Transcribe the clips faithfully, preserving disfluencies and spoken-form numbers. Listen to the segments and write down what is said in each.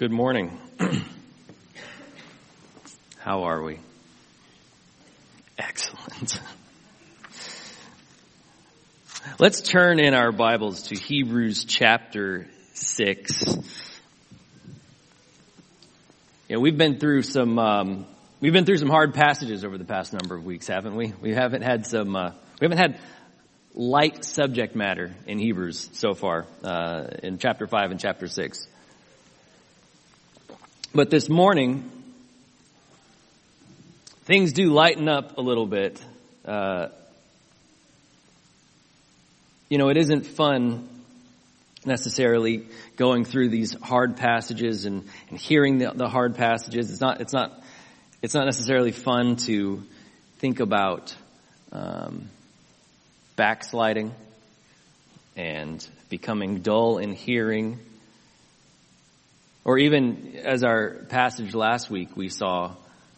Good morning. How are we? Excellent. Let's turn in our Bibles to Hebrews chapter six. Yeah, we've been through some um, we've been through some hard passages over the past number of weeks, haven't we? We haven't had some uh, we haven't had light subject matter in Hebrews so far uh, in chapter five and chapter six. But this morning, things do lighten up a little bit. Uh, you know, it isn't fun necessarily going through these hard passages and, and hearing the, the hard passages. It's not. It's not. It's not necessarily fun to think about um, backsliding and becoming dull in hearing. Or even as our passage last week, we saw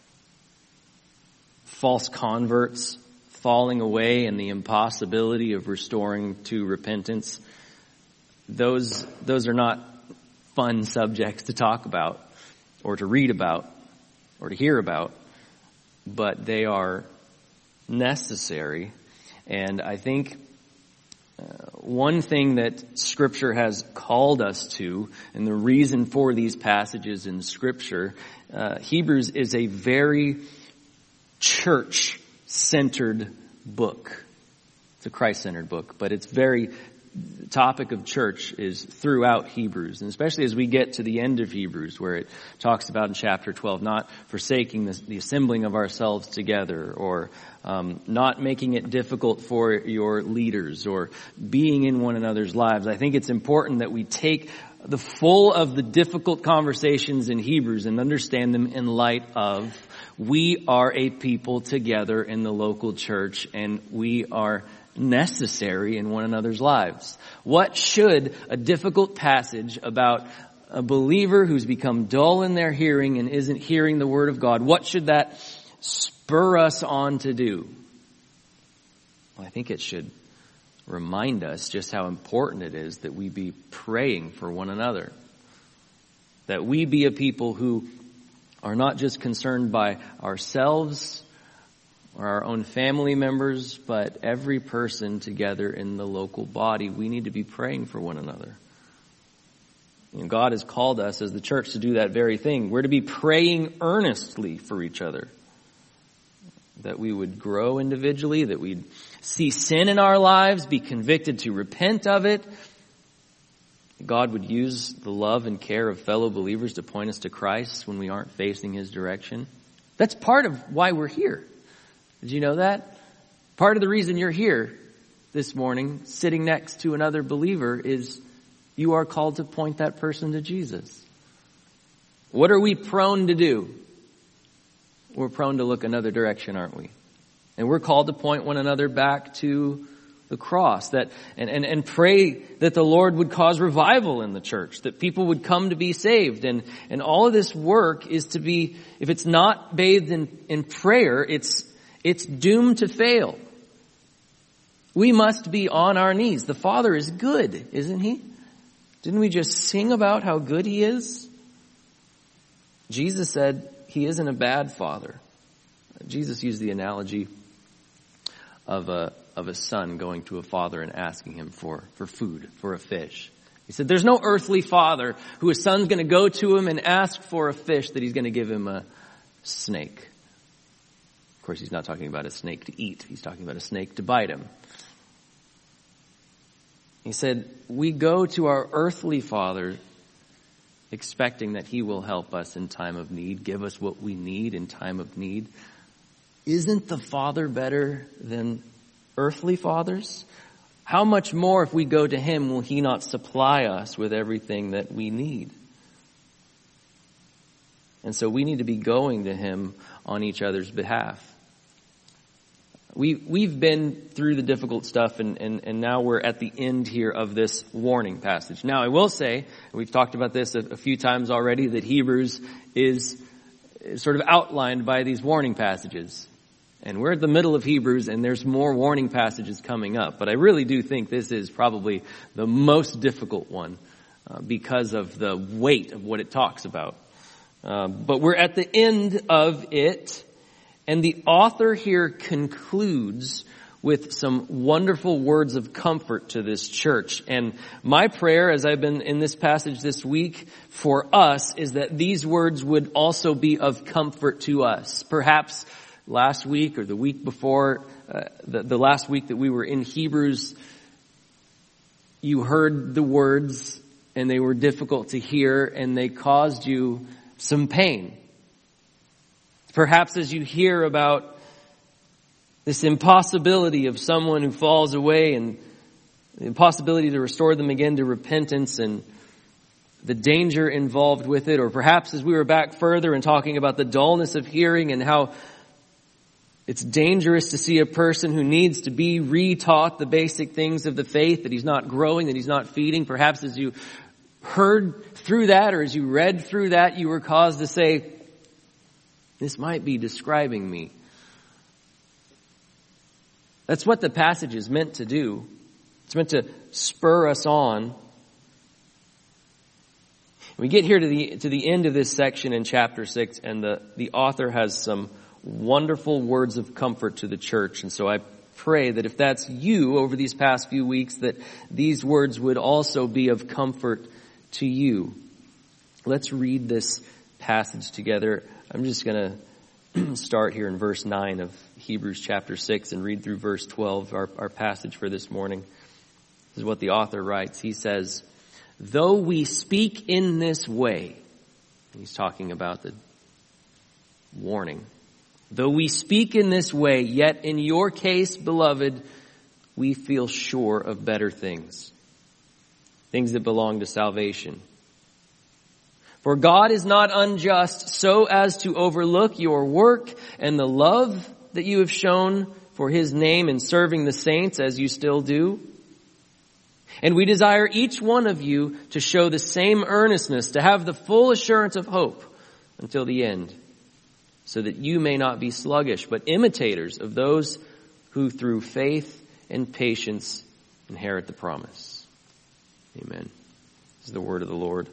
false converts falling away and the impossibility of restoring to repentance. Those, those are not fun subjects to talk about or to read about or to hear about, but they are necessary. And I think Uh, one thing that Scripture has called us to, and the reason for these passages in Scripture, uh, Hebrews is a very church-centered book. It's a Christ-centered book, but it's very, the topic of church is throughout Hebrews, and especially as we get to the end of Hebrews, where it talks about in chapter twelve, not forsaking the, the assembling of ourselves together, or um, not making it difficult for your leaders, or being in one another's lives. I think it's important that we take the full of the difficult conversations in Hebrews and understand them in light of we are a people together in the local church, and we are necessary in one another's lives. What should a difficult passage about a believer who's become dull in their hearing and isn't hearing the Word of God, what should that spur us on to do? Well, I think it should remind us just how important it is that we be praying for one another. That we be a people who are not just concerned by ourselves or our own family members, but every person together in the local body. We need to be praying for one another. And God has called us as the church to do that very thing. We're to be praying earnestly for each other. That we would grow individually, that we'd see sin in our lives, be convicted to repent of it. God would use the love and care of fellow believers to point us to Christ when we aren't facing His direction. That's part of why we're here. Did you know that? Part of the reason you're here this morning, sitting next to another believer, is you are called to point that person to Jesus. What are we prone to do? We're prone to look another direction, aren't we? And we're called to point one another back to the cross, that and, and, and pray that the Lord would cause revival in the church, that people would come to be saved. And, and all of this work is to be, if it's not bathed in, in prayer, it's It's doomed to fail. We must be on our knees. The Father is good, isn't He? Didn't we just sing about how good He is? Jesus said He isn't a bad Father. Jesus used the analogy of a of a son going to a father and asking him for, for food, for a fish. He said there's no earthly father who a son's going to go to him and ask for a fish that he's going to give him a snake. Of course, he's not talking about a snake to eat. He's talking about a snake to bite him. He said, we go to our earthly father expecting that he will help us in time of need, give us what we need in time of need. Isn't the Father better than earthly fathers? How much more if we go to Him will He not supply us with everything that we need? And so we need to be going to Him on each other's behalf. We, we've been through the difficult stuff, and, and, and now we're at the end here of this warning passage. Now, I will say, we've talked about this a, a few times already, that Hebrews is sort of outlined by these warning passages. And we're at the middle of Hebrews, and there's more warning passages coming up. But I really do think this is probably the most difficult one uh, because of the weight of what it talks about. Um, but we're at the end of it, and the author here concludes with some wonderful words of comfort to this church. And my prayer, as I've been in this passage this week, for us, is that these words would also be of comfort to us. Perhaps last week or the week before, uh, the, the last week that we were in Hebrews, you heard the words and they were difficult to hear and they caused you some pain. Perhaps as you hear about this impossibility of someone who falls away and the impossibility to restore them again to repentance and the danger involved with it. Or perhaps as we were back further and talking about the dullness of hearing and how it's dangerous to see a person who needs to be re-taught the basic things of the faith, that he's not growing, that he's not feeding. Perhaps as you heard through that or as you read through that, you were caused to say, this might be describing me. That's what the passage is meant to do. It's meant to spur us on. We get here to the to the end of this section in chapter six, and the, the author has some wonderful words of comfort to the church. And so I pray that if that's you over these past few weeks, that these words would also be of comfort to you. Let's read this passage together. I'm just going to start here in verse nine of Hebrews chapter six and read through verse twelve, our, our passage for this morning. This is what the author writes. He says, though we speak in this way, and he's talking about the warning, though we speak in this way, yet in your case, beloved, we feel sure of better things, things that belong to salvation. For God is not unjust so as to overlook your work and the love that you have shown for his name in serving the saints as you still do. And we desire each one of you to show the same earnestness, to have the full assurance of hope until the end, so that you may not be sluggish, but imitators of those who through faith and patience inherit the promise. Amen. This is the word of the Lord.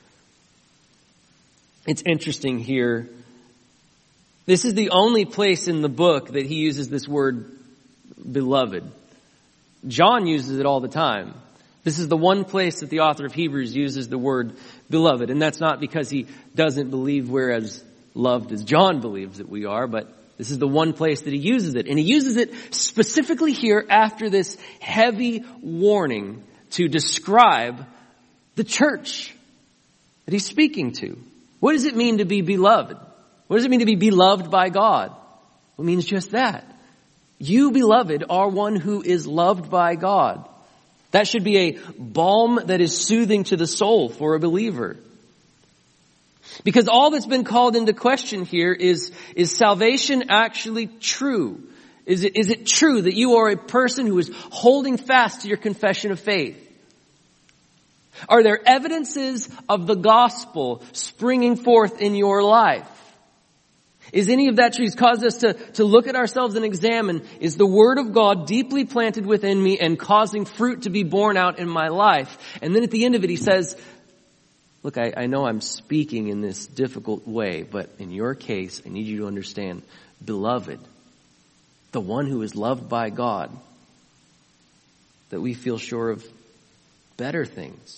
It's interesting here. This is the only place in the book that he uses this word beloved. John uses it all the time. This is the one place that the author of Hebrews uses the word beloved. And that's not because he doesn't believe we're as loved as John believes that we are, but this is the one place that he uses it. And he uses it specifically here after this heavy warning to describe the church that he's speaking to. What does it mean to be beloved? What does it mean to be beloved by God? Well, it means just that. You, beloved, are one who is loved by God. That should be a balm that is soothing to the soul for a believer. Because all that's been called into question here is, is salvation actually true? Is it, is it true that you are a person who is holding fast to your confession of faith? Are there evidences of the gospel springing forth in your life? Is any of that true? It's caused us to, to look at ourselves and examine, is the word of God deeply planted within me and causing fruit to be borne out in my life? And then at the end of it, he says, look, I, I know I'm speaking in this difficult way, but in your case, I need you to understand, beloved, the one who is loved by God, that we feel sure of better things.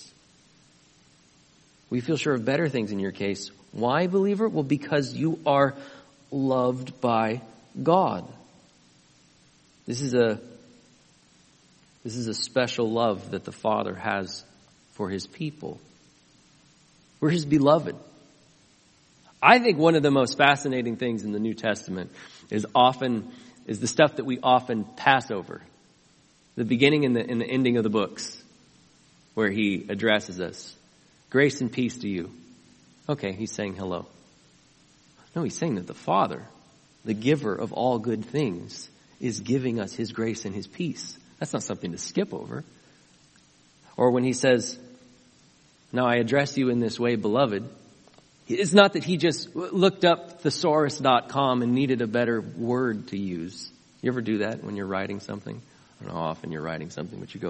We feel sure of better things in your case. Why, believer? Well, because you are loved by God. This is a this is a special love that the Father has for his people. We're his beloved. I think one of the most fascinating things in the New Testament is often is the stuff that we often pass over. The beginning and the, and the ending of the books, where he addresses us. Grace and peace to you. Okay, he's saying hello. No, he's saying that the Father, the giver of all good things, is giving us his grace and his peace. That's not something to skip over. Or when he says, now I address you in this way, beloved, it's not that he just looked up thesaurus dot com and needed a better word to use. You ever do that when you're writing something? I don't know how often you're writing something, but you go,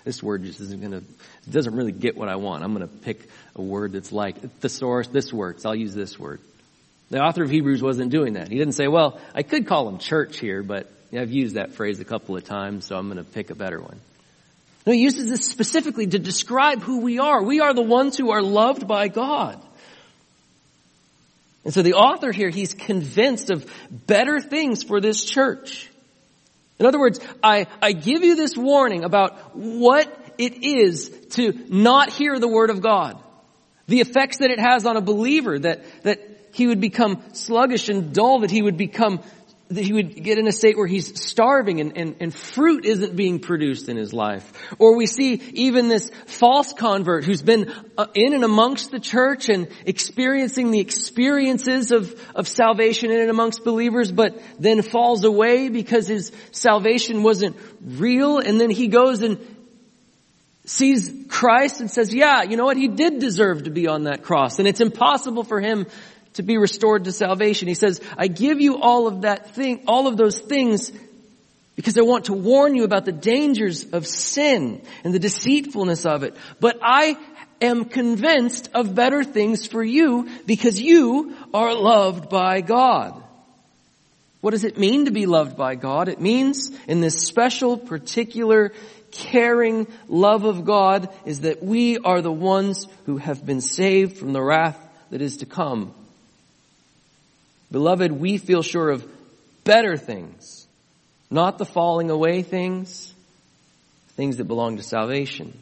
this word just isn't going to, it doesn't really get what I want. I'm going to pick a word that's like thesaurus, this works, I'll use this word. The author of Hebrews wasn't doing that. He didn't say, well, I could call them church here, but I've used that phrase a couple of times, so I'm going to pick a better one. No, he uses this specifically to describe who we are. We are the ones who are loved by God. And so the author here, he's convinced of better things for this church. In other words, I, I give you this warning about what it is to not hear the word of God. The effects that it has on a believer, that, that he would become sluggish and dull, that he would become, that he would get in a state where he's starving and, and, and fruit isn't being produced in his life. Or we see even this false convert who's been in and amongst the church and experiencing the experiences of, of salvation in and amongst believers, but then falls away because his salvation wasn't real. And then he goes and sees Christ and says, yeah, you know what? He did deserve to be on that cross. And it's impossible for him to be restored to salvation. He says, I give you all of that thing, all of those things because I want to warn you about the dangers of sin and the deceitfulness of it. But I am convinced of better things for you because you are loved by God. What does it mean to be loved by God? It means in this special, particular, caring love of God is that we are the ones who have been saved from the wrath that is to come. Beloved, we feel sure of better things, not the falling away things, things that belong to salvation.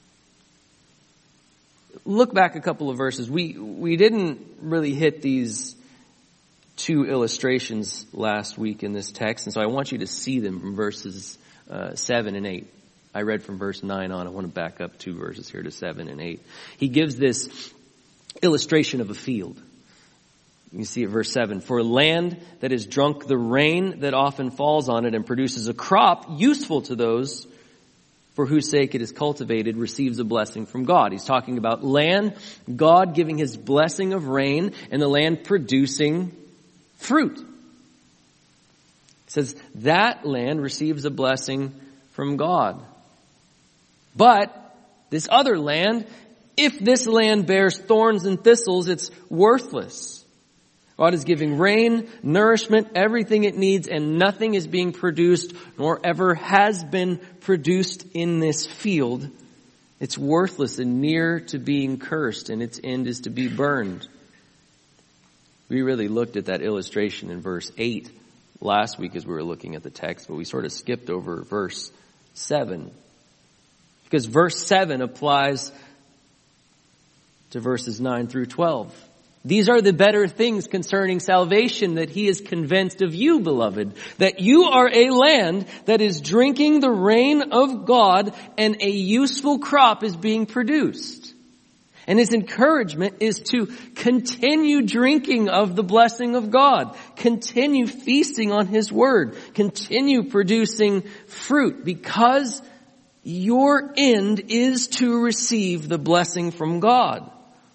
Look back a couple of verses. We, we didn't really hit these two illustrations last week in this text, and so I want you to see them from verses uh, seven and eight. I read from verse nine on. I want to back up two verses here to seven and eight. He gives this illustration of a field. You see it, verse seven. For land that has drunk the rain that often falls on it and produces a crop useful to those for whose sake it is cultivated receives a blessing from God. He's talking about land, God giving his blessing of rain, and the land producing fruit. He says that land receives a blessing from God. But this other land, if this land bears thorns and thistles, it's worthless. God is giving rain, nourishment, everything it needs, and nothing is being produced, nor ever has been produced in this field. It's worthless and near to being cursed, and its end is to be burned. We really looked at that illustration in verse eight last week as we were looking at the text, but we sort of skipped over verse seven. Because verse seven applies to verses nine through twelve. These are the better things concerning salvation that he is convinced of you, beloved, that you are a land that is drinking the rain of God and a useful crop is being produced. And his encouragement is to continue drinking of the blessing of God, continue feasting on his word, continue producing fruit because your end is to receive the blessing from God.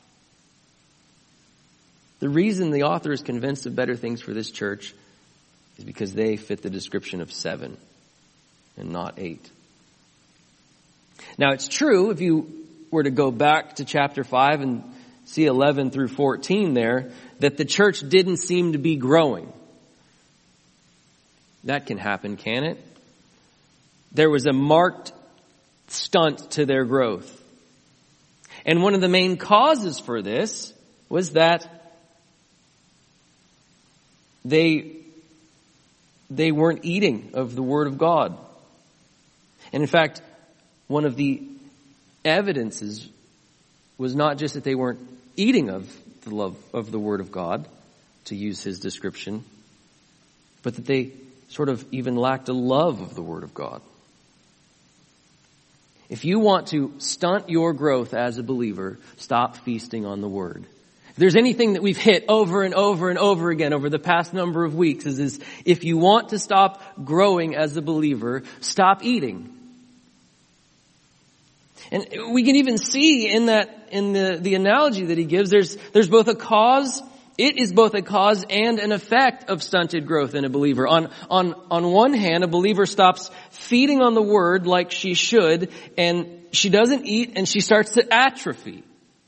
The reason the author is convinced of better things for this church is because they fit the description of seven and not eight. Now it's true, if you were to go back to chapter five and see eleven through fourteen there, that the church didn't seem to be growing. That can happen, can it? There was a marked stunt to their growth. And one of the main causes for this was that They, they weren't eating of the Word of God. And in fact, one of the evidences was not just that they weren't eating of the love of the Word of God, to use his description, but that they sort of even lacked a love of the Word of God. If you want to stunt your growth as a believer, stop feasting on the Word. If there's anything that we've hit over and over and over again over the past number of weeks is, is if you want to stop growing as a believer, stop eating. And we can even see in that, in the, the analogy that he gives, there's, there's both a cause it is both a cause and an effect of stunted growth in a believer. On, on, on one hand, a believer stops feeding on the word like she should, and she doesn't eat and she starts to atrophy.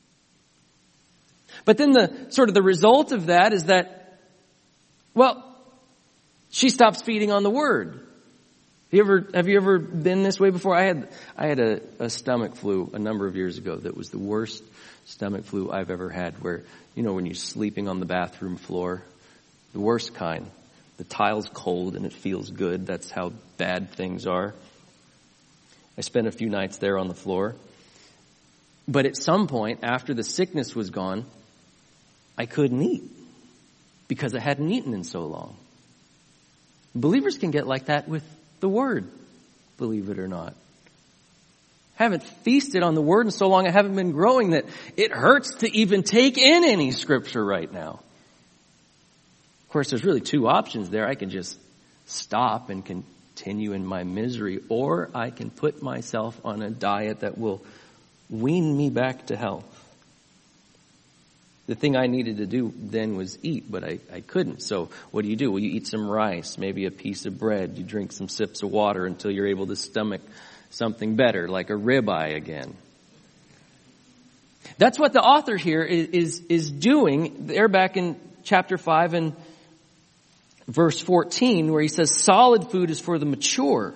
But then the sort of the result of that is that, well, she stops feeding on the word. Have you ever, have you ever been this way before? I had, I had a, a stomach flu a number of years ago that was the worst stomach flu I've ever had, where, you know, when you're sleeping on the bathroom floor, the worst kind. The tile's cold and it feels good. That's how bad things are. I spent a few nights there on the floor. But at some point, after the sickness was gone, I couldn't eat because I hadn't eaten in so long. Believers can get like that with the Word, believe it or not. I haven't feasted on the Word in so long, I haven't been growing, that it hurts to even take in any Scripture right now. Of course, there's really two options there. I can just stop and continue in my misery, or I can put myself on a diet that will wean me back to health. The thing I needed to do then was eat, but I, I couldn't. So what do you do? Well, you eat some rice, maybe a piece of bread. You drink some sips of water until you're able to stomach something better, like a ribeye again. That's what the author here is, is, is doing. They're back in chapter five and verse fourteen, where he says solid food is for the mature.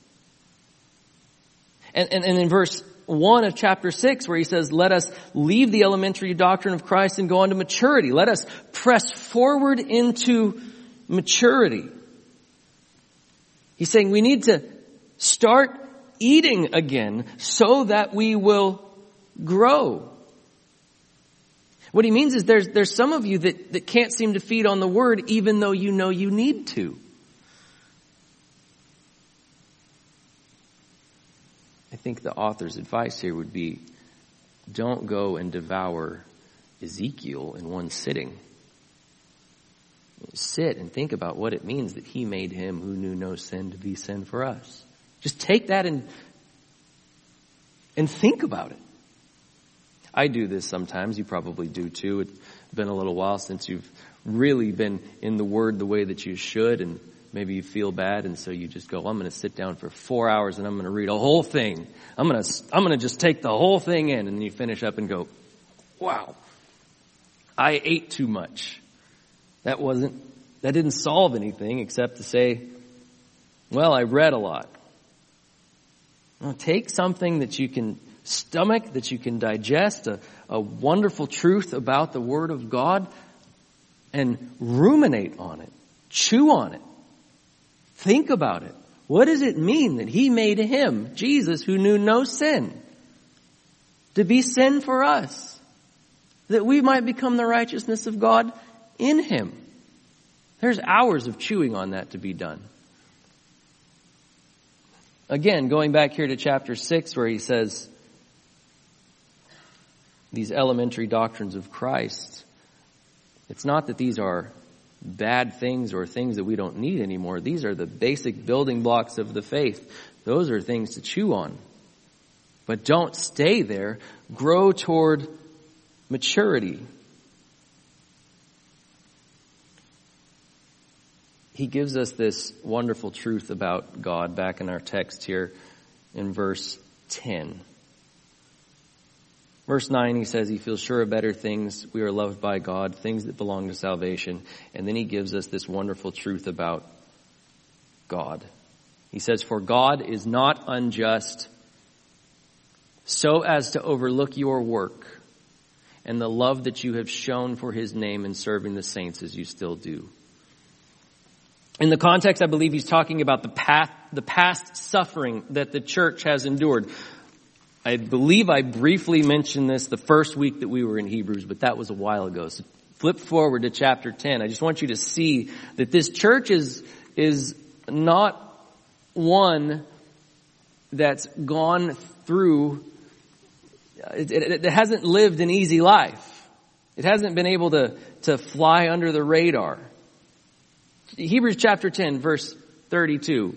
And, and, and in verse one of chapter six, where he says, let us leave the elementary doctrine of Christ and go on to maturity. Let us press forward into maturity. He's saying we need to start eating again so that we will grow. What he means is there's, there's some of you that, that can't seem to feed on the word even though you know you need to. I think the author's advice here would be, don't go and devour Ezekiel in one sitting. Sit and think about what it means that he made him who knew no sin to be sin for us. Just take that and, and think about it. I do this sometimes. You probably do too. It's been a little while since you've really been in the Word the way that you should, and maybe you feel bad, and so you just go, well, I'm going to sit down for four hours and I'm going to read a whole thing. I'm going to, I'm going to just take the whole thing in, and then you finish up and go, wow, I ate too much. That wasn't, that didn't solve anything except to say, well, I read a lot. Well, take something that you can stomach, that you can digest, a, a wonderful truth about the Word of God, and ruminate on it. Chew on it. Think about it. What does it mean that he made him, Jesus, who knew no sin, to be sin for us, that we might become the righteousness of God in him? There's hours of chewing on that to be done. Again, going back here to chapter six, where he says these elementary doctrines of Christ, it's not that these are bad things or things that we don't need anymore. These are the basic building blocks of the faith. Those are things to chew on. But don't stay there. Grow toward maturity. He gives us this wonderful truth about God back in our text here in verse ten. Verse nine, he says he feels sure of better things. We are loved by God, things that belong to salvation. And then he gives us this wonderful truth about God. He says, for God is not unjust so as to overlook your work and the love that you have shown for his name in serving the saints as you still do. In the context, I believe he's talking about the past, the past suffering that the church has endured. I believe I briefly mentioned this the first week that we were in Hebrews, but that was a while ago. So flip forward to chapter ten. I just want you to see that this church is, is not one that's gone through, it, it, it hasn't lived an easy life. It hasn't been able to, to fly under the radar. Hebrews chapter ten, verse thirty-two.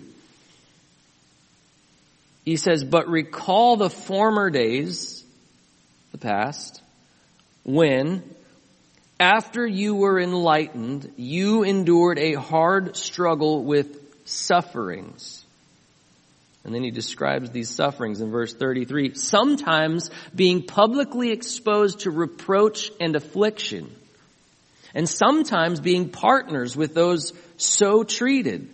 He says, but recall the former days, the past, when, After you were enlightened, you endured a hard struggle with sufferings. And then he describes these sufferings in verse thirty-three. Sometimes being publicly exposed to reproach and affliction, and sometimes being partners with those so treated.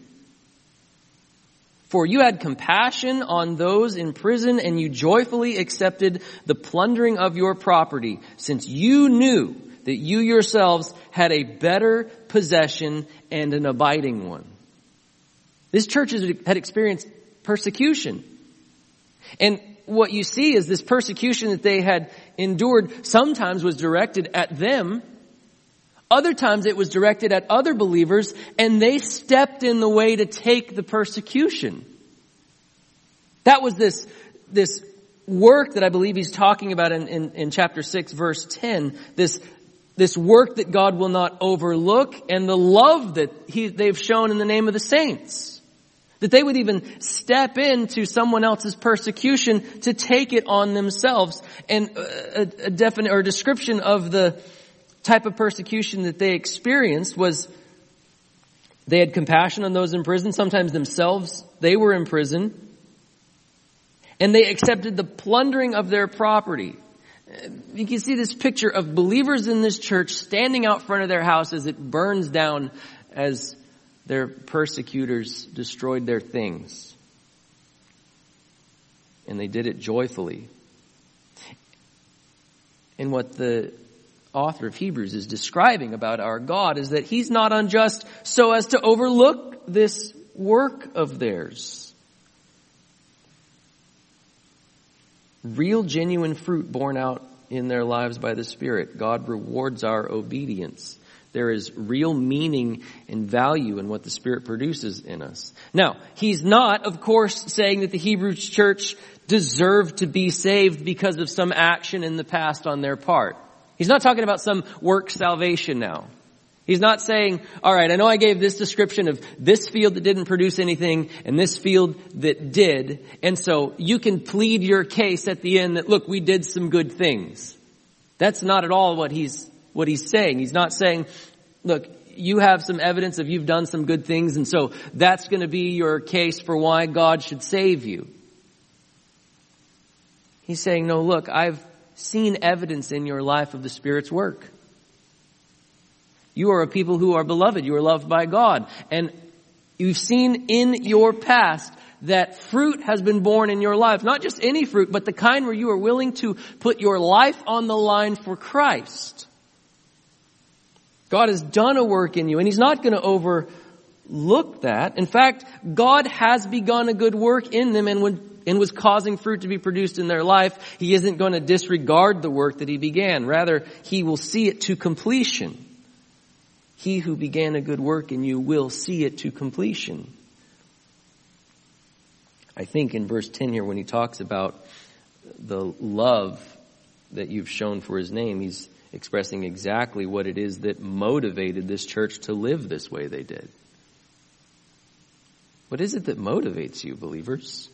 For you had compassion on those in prison, and you joyfully accepted the plundering of your property, since you knew that you yourselves had a better possession and an abiding one. This church had experienced persecution. And what you see is this persecution that they had endured sometimes was directed at them. Other times it was directed at other believers, and they stepped in the way to take the persecution. That was this, this work that I believe he's talking about in, in, in chapter six, verse ten. This, this work that God will not overlook, and the love that he, they've shown in the name of the saints. That they would even step into someone else's persecution to take it on themselves. And a, a definite or a description of the type of persecution that they experienced was they had compassion on those in prison. Sometimes themselves, they were in prison. And they accepted the plundering of their property. You can see this picture of believers in this church standing out front of their house as it burns down as their persecutors destroyed their things. And they did it joyfully. And what the author of Hebrews is describing about our God is that he's not unjust so as to overlook this work of theirs. Real, genuine fruit borne out in their lives by the Spirit. God rewards our obedience. There is real meaning and value in what the Spirit produces in us. Now, he's not, of course, saying that the Hebrew church deserved to be saved because of some action in the past on their part. He's not talking about some work salvation now. He's not saying, all right, I know I gave this description of this field that didn't produce anything and this field that did, and so you can plead your case at the end that, look, we did some good things. That's not at all what he's what he's saying. He's not saying, look, you have some evidence of you've done some good things, and so that's going to be your case for why God should save you. He's saying, no, look, I've seen evidence in your life of the Spirit's work. You are a people who are beloved. You are loved by God. And you've seen in your past that fruit has been born in your life. Not just any fruit, but the kind where you are willing to put your life on the line for Christ. God has done a work in you, and he's not going to overlook that. In fact, God has begun a good work in them and when and was causing fruit to be produced in their life. He isn't going to disregard the work that he began. Rather, he will see it to completion. He who began a good work in you will see it to completion. I think in verse ten here, when he talks about the love that you've shown for his name, he's expressing exactly what it is that motivated this church to live this way they did. What is it that motivates you, believers?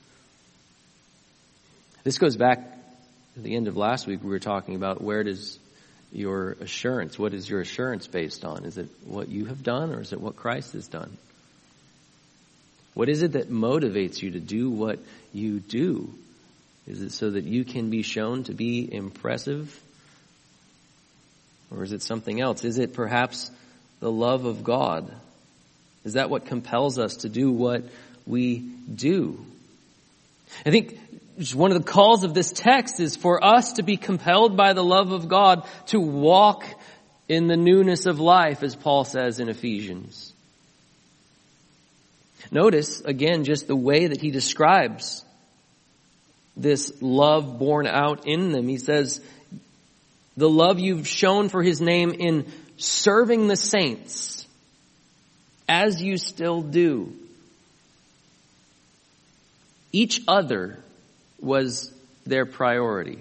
This goes back to the end of last week. We were talking about where does your assurance, what is your assurance based on? Is it what you have done, or is it what Christ has done? What is it that motivates you to do what you do? Is it so that you can be shown to be impressive? Or is it something else? Is it perhaps the love of God? Is that what compels us to do what we do? I think one of the calls of this text is for us to be compelled by the love of God to walk in the newness of life, as Paul says in Ephesians. Notice, again, just the way that he describes this love born out in them. He says, the love you've shown for his name in serving the saints, as you still do. Each other was their priority.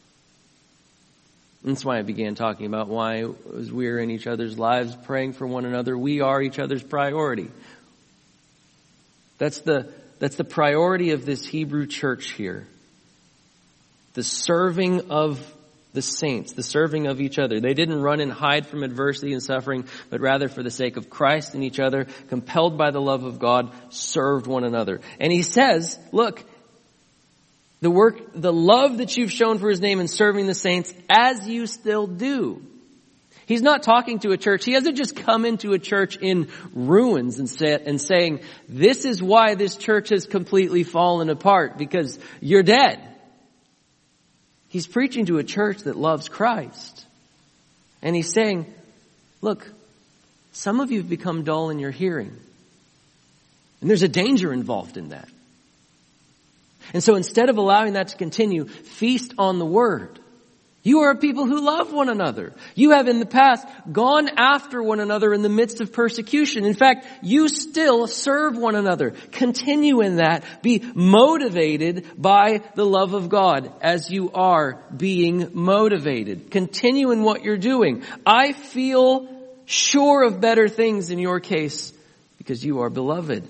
That's why I began talking about why, as we're in each other's lives, praying for one another, we are each other's priority. That's the, that's the priority of this Hebrew church here. The serving of the saints, the serving of each other. They didn't run and hide from adversity and suffering, but rather for the sake of Christ and each other, compelled by the love of God, served one another. And he says, look, the work, the love that you've shown for his name in serving the saints, as you still do. He's not talking to a church. He hasn't just come into a church in ruins and, say, and saying, this is why this church has completely fallen apart, because you're dead. He's preaching to a church that loves Christ. And he's saying, look, some of you have become dull in your hearing. And there's a danger involved in that. And so instead of allowing that to continue, feast on the word. You are a people who love one another. You have in the past gone after one another in the midst of persecution. In fact, you still serve one another. Continue in that. Be motivated by the love of God as you are being motivated. Continue in what you're doing. I feel sure of better things in your case because you are beloved.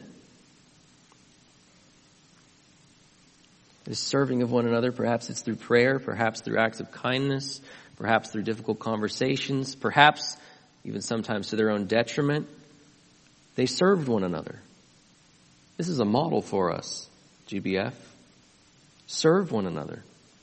It is serving of one another. Perhaps it's through prayer, perhaps through acts of kindness, perhaps through difficult conversations, perhaps even sometimes to their own detriment. They served one another. This is a model for us, G B F. Serve one another.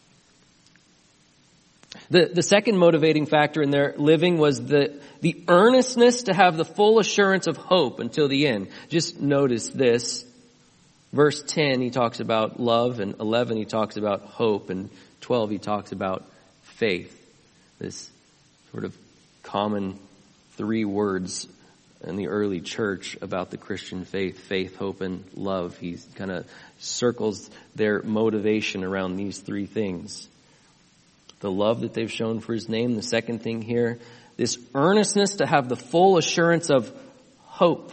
The, the second motivating factor in their living was the, the earnestness to have the full assurance of hope until the end. Just notice this. Verse ten, he talks about love, and eleven, he talks about hope, and twelve, he talks about faith. This sort of common three words in the early church about the Christian faith, faith, hope, and love. He kind of circles their motivation around these three things. The love that they've shown for his name. The second thing here, this earnestness to have the full assurance of hope.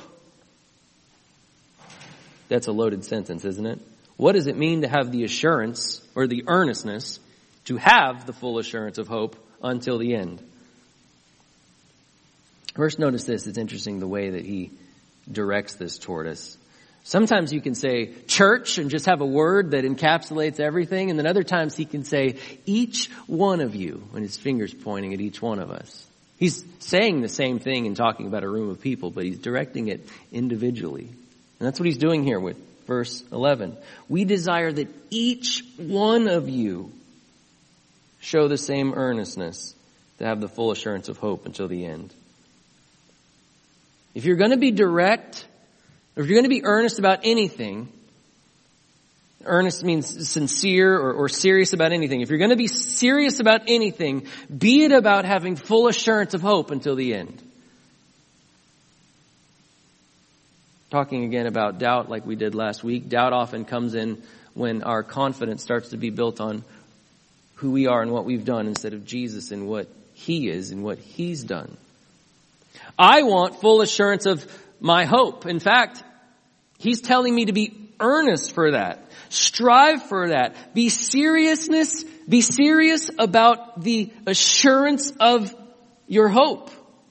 That's a loaded sentence, isn't it? What does it mean to have the assurance or the earnestness to have the full assurance of hope until the end? First, notice this. It's interesting the way that he directs this toward us. Sometimes you can say church and just have a word that encapsulates everything. And then other times he can say each one of you, and his finger's pointing at each one of us. He's saying the same thing and talking about a room of people, but he's directing it individually. And that's what he's doing here with verse eleven. We desire that each one of you show the same earnestness to have the full assurance of hope until the end. If you're going to be direct, or if you're going to be earnest about anything, earnest means sincere or, or serious about anything. If you're going to be serious about anything, be it about having full assurance of hope until the end. Talking again about doubt like we did last week. Doubt often comes in when our confidence starts to be built on who we are and what we've done instead of Jesus and what he is and what he's done. I want full assurance of my hope. In fact, he's telling me to be earnest for that. Strive for that. Be seriousness, be serious about the assurance of your hope.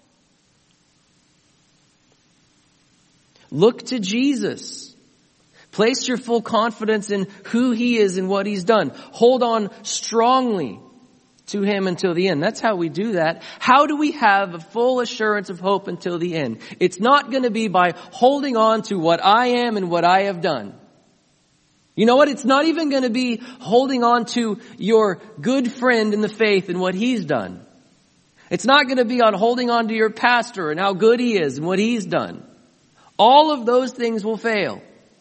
Look to Jesus. Place your full confidence in who he is and what he's done. Hold on strongly to him until the end. That's how we do that. How do we have a full assurance of hope until the end? It's not going to be by holding on to what I am and what I have done. You know what? It's not even going to be holding on to your good friend in the faith and what he's done. It's not going to be on holding on to your pastor and how good he is and what he's done. All of those things will fail.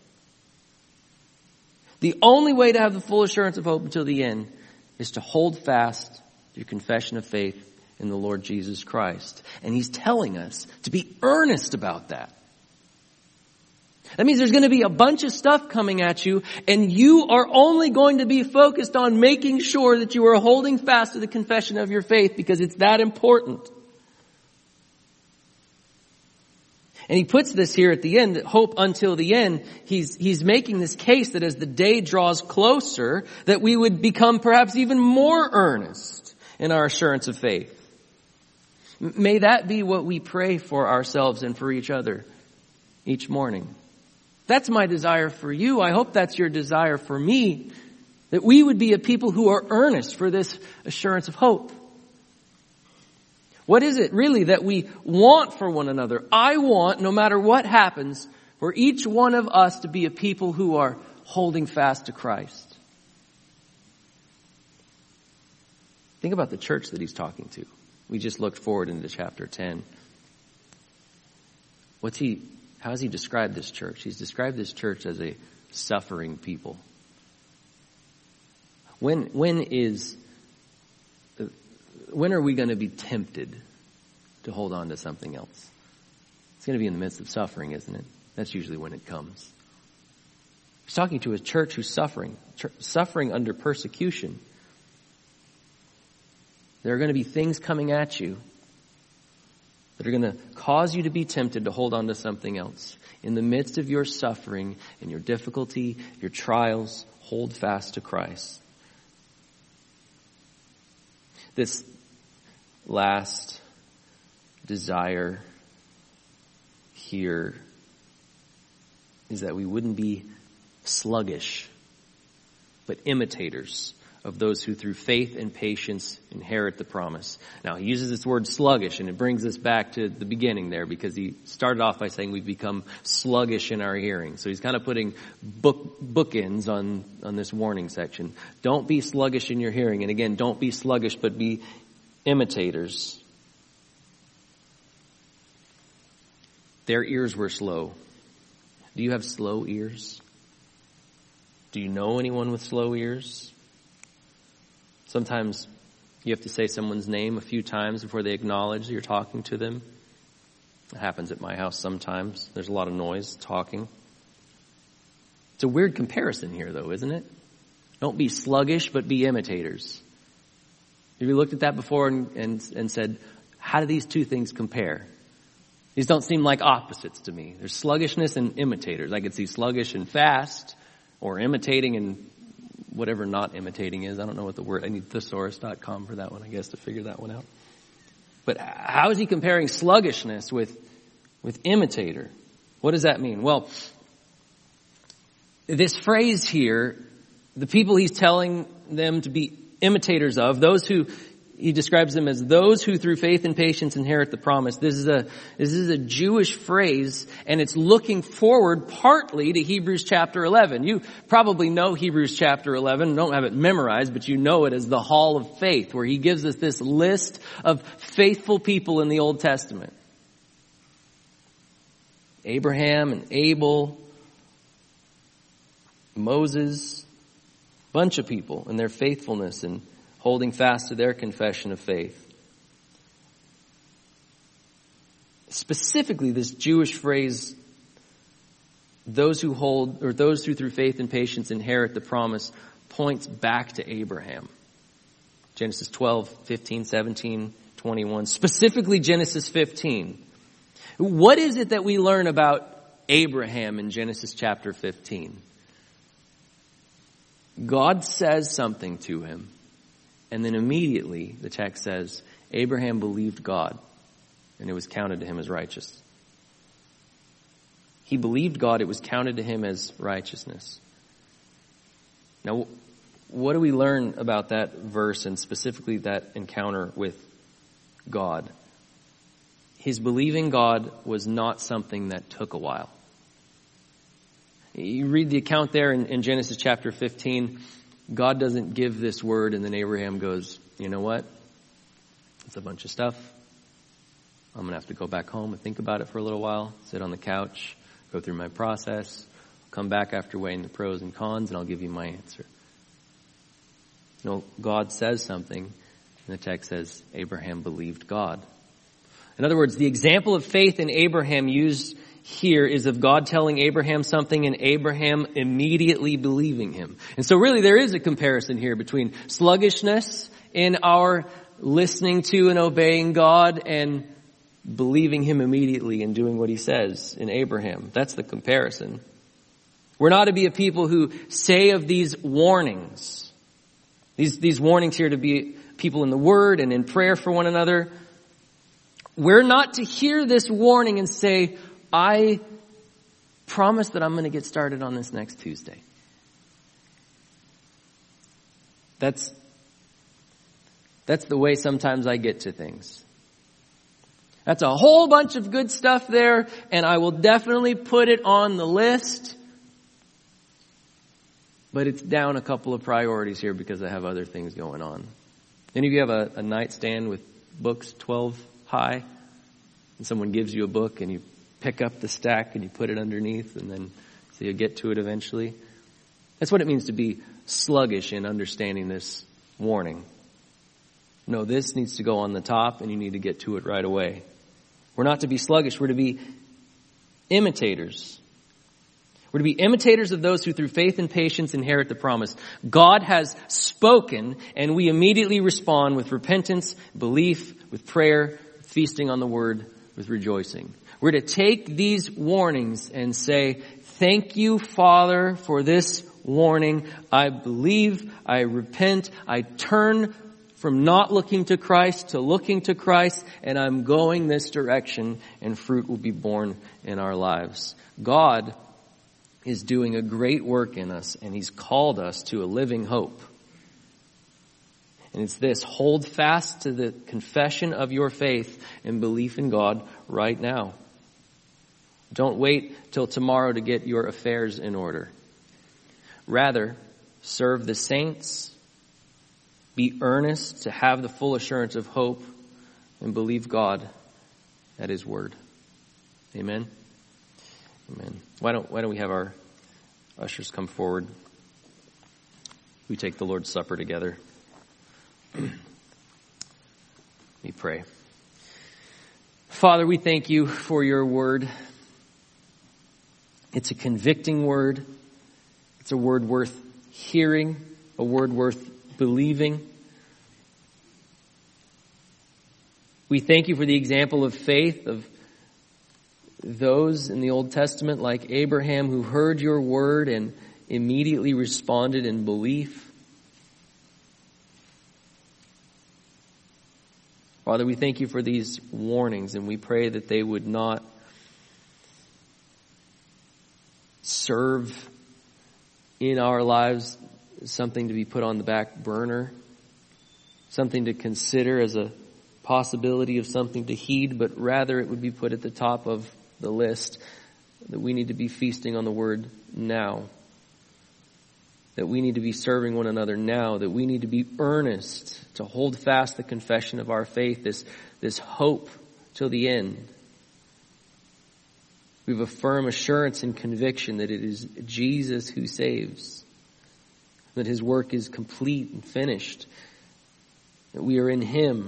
The only way to have the full assurance of hope until the end is to hold fast your confession of faith in the Lord Jesus Christ. And he's telling us to be earnest about that. That means there's going to be a bunch of stuff coming at you, and you are only going to be focused on making sure that you are holding fast to the confession of your faith because it's that important. And he puts this here at the end, that hope until the end. He's, he's making this case that as the day draws closer, that we would become perhaps even more earnest in our assurance of faith. May that be what we pray for ourselves and for each other each morning. That's my desire for you. I hope that's your desire for me. That we would be a people who are earnest for this assurance of hope. What is it really that we want for one another? I want, no matter what happens, for each one of us to be a people who are holding fast to Christ. Think about the church that he's talking to. We just looked forward into chapter ten. What's he, how has he described this church? He's described this church as a suffering people. When, when is, when are we going to be tempted to hold on to something else? It's going to be in the midst of suffering, isn't it? That's usually when it comes. He's talking to a church who's suffering, suffering under persecution. There are going to be things coming at you that are going to cause you to be tempted to hold on to something else. In the midst of your suffering and your difficulty, your trials, hold fast to Christ. This last desire here is that we wouldn't be sluggish, but imitators of those who through faith and patience inherit the promise. Now, he uses this word sluggish, and it brings us back to the beginning there, because he started off by saying we've become sluggish in our hearing. So he's kind of putting book bookends on, on this warning section. Don't be sluggish in your hearing. And again, don't be sluggish, but be imitators. Their ears were slow. Do you have slow ears? Do you know anyone with slow ears? Sometimes you have to say someone's name a few times before they acknowledge that you're talking to them. It happens at my house sometimes. There's a lot of noise, talking. It's a weird comparison here, though, isn't it? Don't be sluggish, but be imitators. Have you looked at that before and, and, and said, how do these two things compare? These don't seem like opposites to me. There's sluggishness and imitators. I could see sluggish and fast, or imitating and whatever not imitating is. I don't know what the word, I need thesaurus dot com for that one, I guess, to figure that one out. But how is he comparing sluggishness with, with imitator? What does that mean? Well, this phrase here, the people he's telling them to be imitators of, those who, he describes them as those who through faith and patience inherit the promise. This is a, this is a Jewish phrase, and it's looking forward partly to Hebrews chapter eleven. You probably know Hebrews chapter eleven, don't have it memorized, but you know it as the Hall of Faith, where he gives us this list of faithful people in the Old Testament. Abraham and Abel, Moses, bunch of people and their faithfulness and holding fast to their confession of faith. Specifically, this Jewish phrase, those who hold, or those who through faith and patience inherit the promise, points back to Abraham. Genesis twelve, fifteen, seventeen, twenty-one. Specifically Genesis fifteen. What is it that we learn about Abraham in Genesis chapter fifteen? God says something to him. And then immediately, the text says, Abraham believed God, and it was counted to him as righteous. He believed God, it was counted to him as righteousness. Now, what do we learn about that verse, and specifically that encounter with God? His believing God was not something that took a while. You read the account there in, in Genesis chapter fifteen, God doesn't give this word and then Abraham goes, you know what? It's a bunch of stuff. I'm going to have to go back home and think about it for a little while, sit on the couch, go through my process, come back after weighing the pros and cons, and I'll give you my answer. No, God says something, and the text says Abraham believed God. In other words, the example of faith in Abraham used here is of God telling Abraham something and Abraham immediately believing him. And so really there is a comparison here between sluggishness in our listening to and obeying God and believing him immediately and doing what he says in Abraham. That's the comparison. We're not to be a people who say of these warnings, these, these warnings here to be people in the Word and in prayer for one another. We're not to hear this warning and say, I promise that I'm going to get started on this next Tuesday. That's, that's the way sometimes I get to things. That's a whole bunch of good stuff there, and I will definitely put it on the list. But it's down a couple of priorities here because I have other things going on. Any of you have a, a nightstand with books twelve high? And someone gives you a book and you pick up the stack and you put it underneath and then so you'll get to it eventually. That's what it means to be sluggish in understanding this warning. No, this needs to go on the top and you need to get to it right away. We're not to be sluggish. We're to be imitators. We're to be imitators of those who through faith and patience inherit the promise. God has spoken, and we immediately respond with repentance, belief, with prayer, feasting on the word, with rejoicing. We're to take these warnings and say, thank you, Father, for this warning. I believe, I repent, I turn from not looking to Christ to looking to Christ, and I'm going this direction, and fruit will be born in our lives. God is doing a great work in us, and He's called us to a living hope. And it's this: hold fast to the confession of your faith and belief in God right now. Don't wait till tomorrow to get your affairs in order. Rather, serve the saints, be earnest to have the full assurance of hope, and believe God at His word. Amen. Amen. Why don't, why don't we have our ushers come forward? We take the Lord's Supper together. Let me pray. Father, we thank you for your word. It's a convicting word. It's a word worth hearing, a word worth believing. We thank you for the example of faith of those in the Old Testament like Abraham who heard your word and immediately responded in belief. Father, we thank you for these warnings, and we pray that they would not serve in our lives something to be put on the back burner, something to consider as a possibility of something to heed, but rather it would be put at the top of the list, that we need to be feasting on the word now, that we need to be serving one another now, that we need to be earnest to hold fast the confession of our faith, this, this hope till the end. We have a firm assurance and conviction that it is Jesus who saves, that His work is complete and finished, that we are in Him.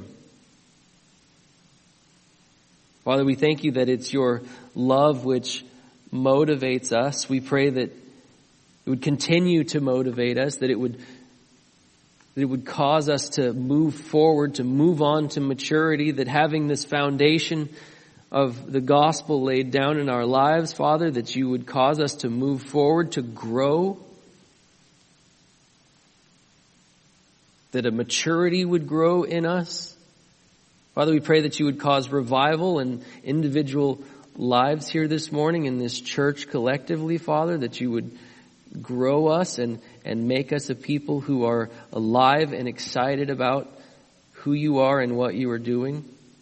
Father, we thank you that it's your love which motivates us. We pray that it would continue to motivate us, that it would, that it would cause us to move forward, to move on to maturity, that having this foundation of the gospel laid down in our lives, Father, that you would cause us to move forward, to grow, that a maturity would grow in us. Father, we pray that you would cause revival in individual lives here this morning in this church collectively, Father, that you would grow us and, and make us a people who are alive and excited about who you are and what you are doing.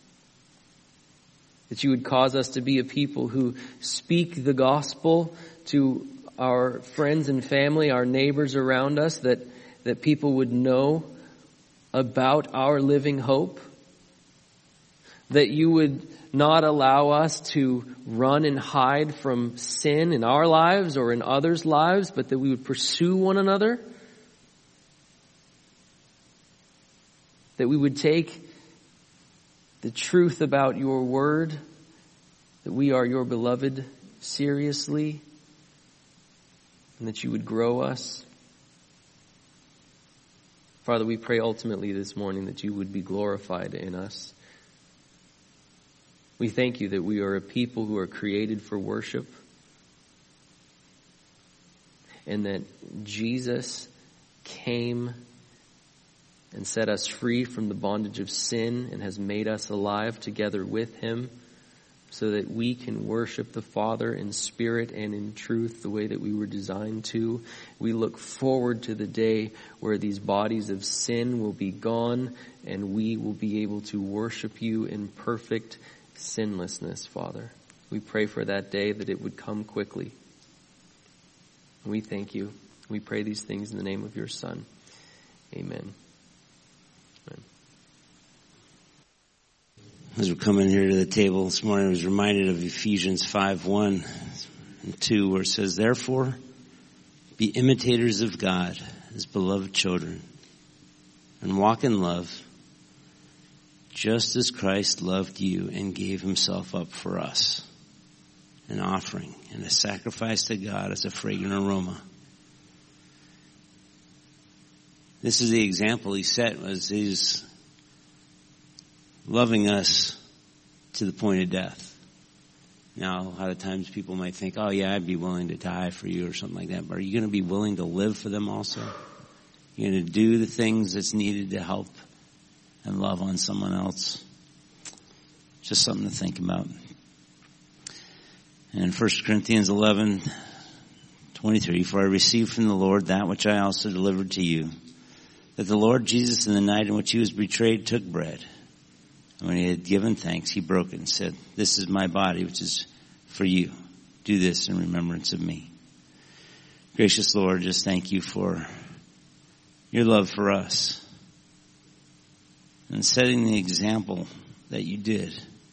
That you would cause us to be a people who speak the gospel to our friends and family, our neighbors around us, that, that people would know about our living hope. That you would not allow us to run and hide from sin in our lives or in others' lives, but that we would pursue one another. That we would take the truth about your word, that we are your beloved, seriously, and that you would grow us. Father, we pray ultimately this morning that you would be glorified in us. We thank you that we are a people who are created for worship, and that Jesus came and set us free from the bondage of sin and has made us alive together with him, so that we can worship the Father in spirit and in truth the way that we were designed to. We look forward to the day where these bodies of sin will be gone and we will be able to worship you in perfect sinlessness, Father. We pray for that day, that it would come quickly. We thank you. We pray these things in the name of your Son. Amen. Amen. As we're coming here to the table this morning, I was reminded of Ephesians five, one and two, where it says, therefore, be imitators of God as beloved children, and walk in love, just as Christ loved you and gave himself up for us, an offering and a sacrifice to God as a fragrant aroma. This is the example he set, as he's loving us to the point of death. Now, a lot of times people might think, oh yeah, I'd be willing to die for you or something like that. But are you going to be willing to live for them also? You're going to do the things that's needed to help and love on someone else? Just something to think about. And First Corinthians eleven twenty-three, for I received from the Lord that which I also delivered to you, that the Lord Jesus in the night in which he was betrayed took bread. And when he had given thanks, he broke it and said, this is my body, which is for you. Do this in remembrance of me. Gracious Lord, just thank you for your love for us and setting the example that you did,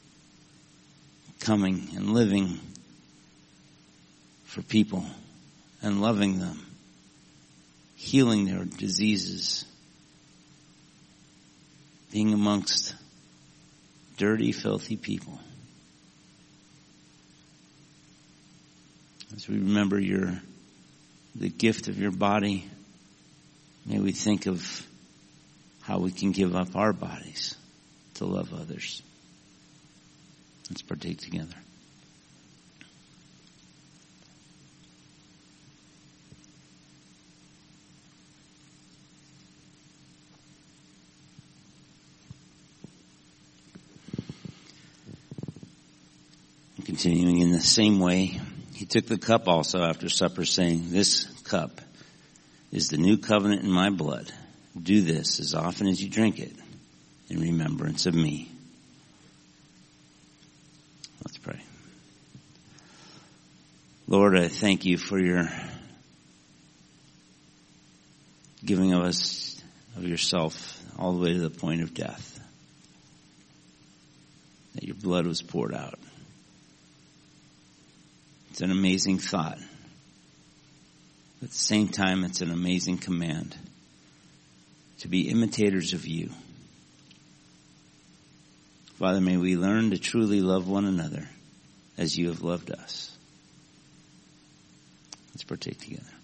coming and living for people and loving them, healing their diseases, being amongst dirty, filthy people. As we remember your, the gift of your body, may we think of how we can give up our bodies to love others. Let's partake together. Continuing in the same way, he took the cup also after supper, saying, this cup is the new covenant in my blood. Do this as often as you drink it in remembrance of me. Let's pray. Lord, I thank you for your giving of us of yourself all the way to the point of death, that your blood was poured out. It's an amazing thought. At the same time, it's an amazing command to be imitators of you. Father, may we learn to truly love one another as you have loved us. Let's partake together.